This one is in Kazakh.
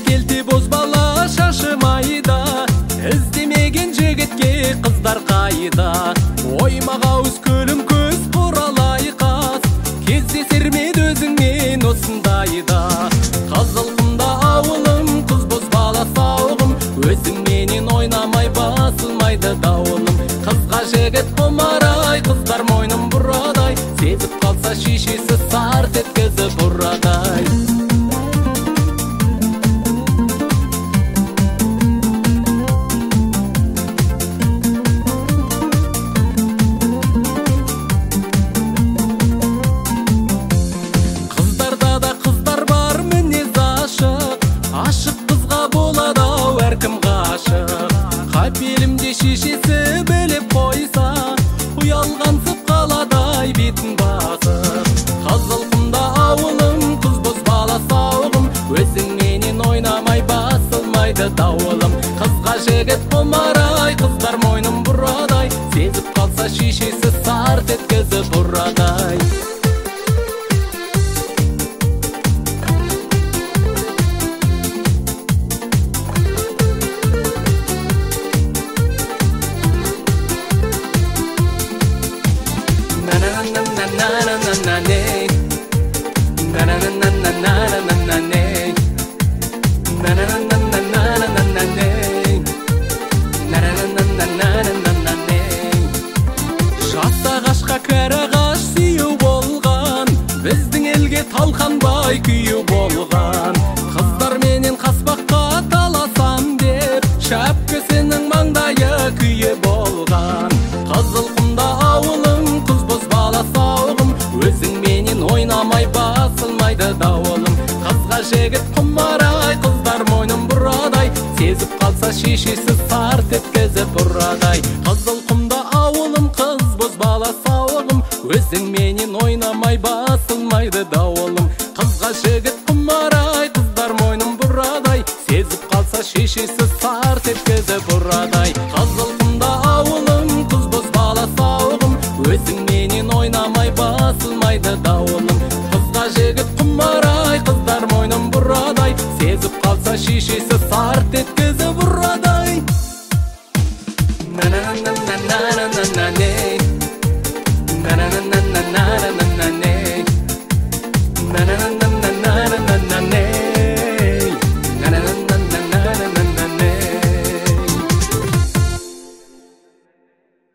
келти боз бала шашымайда, іздемеген жігітке қыздар қайда. Оймаға өз көлім көз құралай қас, кездесер мед өзіңмен осындайда. Қызылқұмда ауылым, қыз боз бала сауғым, өзіңменен ойнамай басылмайды дауылым. Қызға жігіт құмарай, қыздар мойным бұрадай, сезіп қалса шешесі сарт еткізіп бұрадай. Қыздарда да қыздар бар мінез ашық, ашық қызға болады-ау әркім ғашық. Қапелімде шешесі біліп қойса, ұялғансып қаладай бетін басып. Қызылқұмда ауылым, қыз боз бала сауғым, өзіңменен ойнамай басылмайды дауылым. Қызға жігіт құмарай, қыздар мойным бұрадай, сезіп қалса шешесі сарт еткізіп бұрадай. Жас ағашқа кәрі ағаш сүйеу болған, біздің елге талқанбай күйеу болған. Қыздар менен қаспаққа таласам деп, шәпкесінің маңдайы күйе болған. Қызылқұмда ауылым, қыз боз бала сауғым, өзіңменен ойнамай басылмайды дауылым. Қызға жігіт құмарай, қыздар мойным бұрадай, сезіп қалса шешесі сарт еткізіп бұрадай. Қызылқұмда ауылым, қыз боз бала сауғым, өзіңменен ойнамай басылмайды дауылым. Қызға жігіт құмарай, қыздар мойным бұрадай, сезіп қалса шешесі сарт еткізіп бұрадай. Қызылқұмда ауылым, қыз боз бала сауғым, өзіңменен ойнамай басылмайды дауылым. Қызға жігіт құмарай, қыздар мойным бұрадай, сезіп қалса шешесі сарт еткізіп бұрадай. Na na na na na na na na na na na na na na na